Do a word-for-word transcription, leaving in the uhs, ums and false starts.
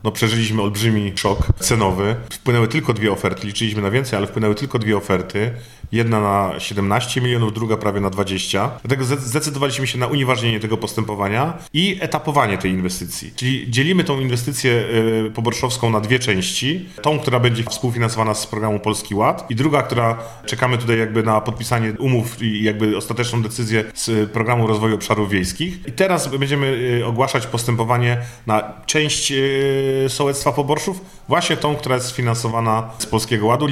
No przeżyliśmy olbrzymi szok cenowy. Wpłynęły tylko dwie oferty, liczyliśmy na więcej, ale wpłynęły tylko dwie oferty. Jedna na siedemnaście milionów, druga prawie na dwadzieścia. Dlatego zdecydowaliśmy się na unieważnienie tego postępowania i etapowanie tej inwestycji. Czyli dzielimy tą inwestycję poborszowską na dwie części. Tą, która będzie współfinansowana z programu Polski Ład i druga, która czekamy tutaj jakby na podpisanie umów i jakby ostateczną decyzję z programu rozwoju obszarów wiejskich. I teraz będziemy ogłaszać postępowanie na część sołectwa Poborszów, właśnie tą, która jest sfinansowana z Polskiego Ładu.